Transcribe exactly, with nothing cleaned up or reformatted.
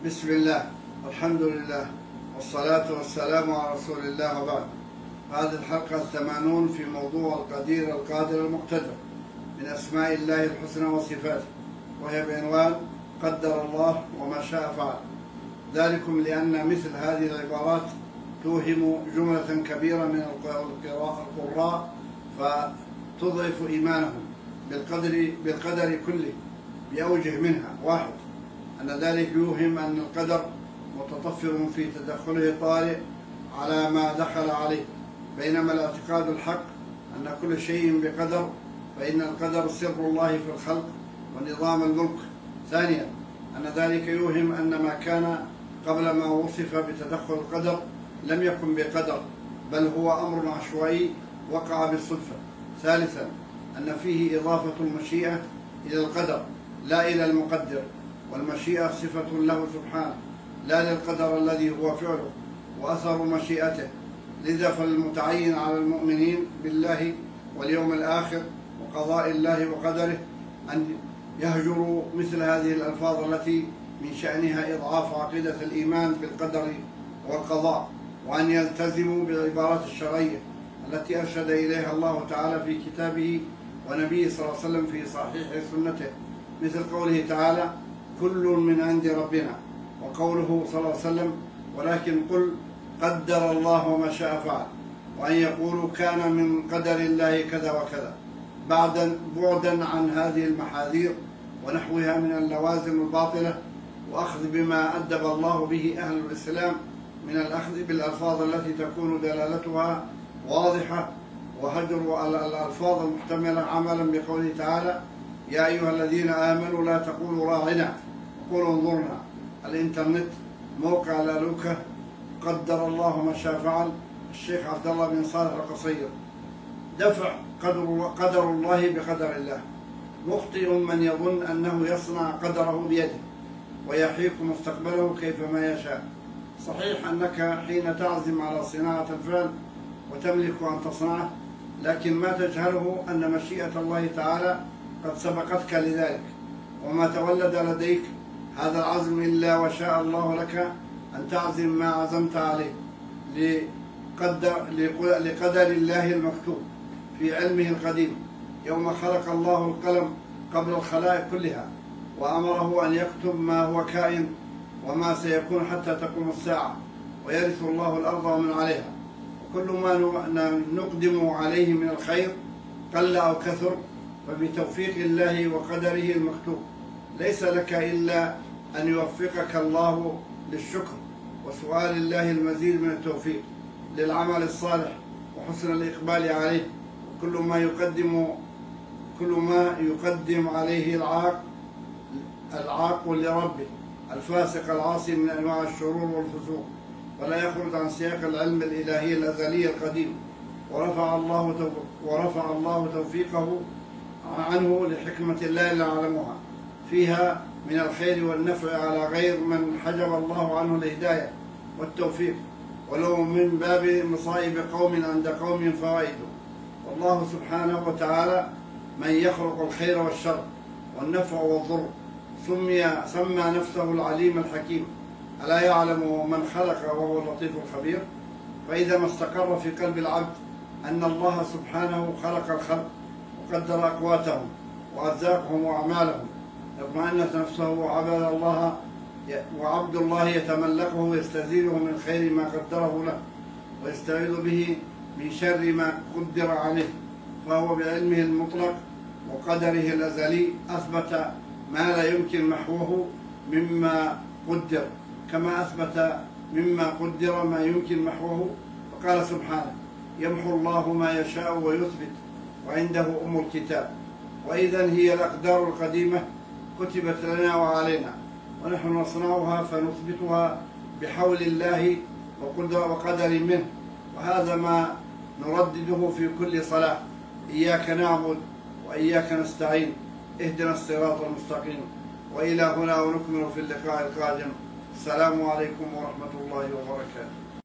بسم الله، الحمد لله، والصلاة والسلام على رسول الله، وبعد. هذه الحلقة الثمانون في موضوع القدير القادر المقتدر من أسماء الله الحسنى وصفاته، وهي بعنوان قدر الله وما شاء فعل. ذلكم لأن مثل هذه العبارات توهم جملة كبيرة من القراء فتضعف إيمانهم بالقدر بالقدر كله بأوجه منها. واحد، أن ذلك يوهم أن القدر متطفل في تدخله الطارئ على ما دخل عليه، بينما الاعتقاد الحق أن كل شيء بقدر، فإن القدر سر الله في الخلق ونظام الملك. ثانيا، أن ذلك يوهم أن ما كان قبل ما وصف بتدخل القدر لم يكن بقدر، بل هو أمر عشوائي وقع بالصدفة. ثالثا، أن فيه إضافة المشيئة إلى القدر لا إلى المقدر، والمشيئة صفة له سبحانه لا للقدر الذي هو فعله وأثر مشيئته. لذا فالمتعين على المؤمنين بالله واليوم الآخر وقضاء الله وقدره أن يهجروا مثل هذه الألفاظ التي من شأنها إضعاف عقيدة الإيمان بالقدر والقضاء، وأن يلتزموا بالعبارات الشرعية التي أرشد إليها الله تعالى في كتابه ونبيه صلى الله عليه وسلم في صحيح سنته، مثل قوله تعالى: كل من عند ربنا، وقوله صلى الله عليه وسلم: ولكن قل قدر الله وما شاء فعل، وأن يقولوا كان من قدر الله كذا وكذا، بعدا بعدا عن هذه المحاذير ونحوها من اللوازم الباطلة، وأخذ بما أدب الله به أهل الإسلام من الأخذ بالألفاظ التي تكون دلالتها واضحة، وهجر الألفاظ المحتملة عملا بقوله تعالى: يا أيها الذين آمنوا لا تقولوا راعنا وقولوا انظرنا. الإنترنت، موقع لالوكة، قدر الله ما شاء فعل، الشيخ عبد الله بن صالح القصير. دفع قدر, قدر الله بقدر الله. مخطئ من يظن أنه يصنع قدره بيده ويحيك مستقبله كيفما يشاء. صحيح أنك حين تعزم على صناعة الفعل وتملك أن تصنعه، لكن ما تجهله أن مشيئة الله تعالى قد سبقتك لذلك، وما تولد لديك هذا العزم إلا وشاء الله لك أن تعزم ما عزمت عليه لقدر, لقدر الله المكتوب في علمه القديم يوم خلق الله القلم قبل الخلائق كلها، وأمره أن يكتب ما هو كائن وما سيكون حتى تقوم الساعة، ويرث الله الأرض ومن عليها. وكل ما نقدم عليه من الخير قل أو كثر فبتوفيق الله وقدره المكتوب. ليس لك إلا أن يوفقك الله للشكر وسؤال الله المزيد من التوفيق للعمل الصالح وحسن الإقبال عليه. كل ما يقدم كل ما يقدم عليه العاق العاق لربه الفاسق العاصي من أنواع الشرور والفسوق، ولا يخرج عن سياق العلم الإلهي الأزلي القديم. ورفع الله ورفع الله توفيقه عنه لحكمة لا نعلمها فيها من الخير والنفع على غير من حجب الله عنه الهداية والتوفيق، ولو من باب مصائب قوم عند قوم فوائده. والله سبحانه وتعالى من يخلق الخير والشر والنفع والضر، سمي سمى نفسه العليم الحكيم. ألا يعلم من خلق وهو اللطيف الخبير؟ فإذا ما استقر في قلب العبد أن الله سبحانه خلق الخلق وقدر أقواتهم وأرزاقهم وأعمالهم، اطمأنت نفسه وعبد الله وعبد الله يتملكه ويستزيده من خير ما قدره له ويستعيذ به من شر ما قدر عليه، فهو بعلمه المطلق وقدره الأزلي أثبت ما لا يمكن محوه مما قدر، كما أثبت مما قدر ما يمكن محوه. فقال سبحانه: يمحو الله ما يشاء ويثبت وعنده أم الكتاب. وإذا هي الأقدار القديمة كتبت لنا وعلينا، ونحن نصنعها فنثبتها بحول الله وقدر منه. وهذا ما نردده في كل صلاة: إياك نعبد وإياك نستعين، اهدنا الصراط المستقيم. وإلى هنا ونكمل في اللقاء القادم. السلام عليكم ورحمة الله وبركاته.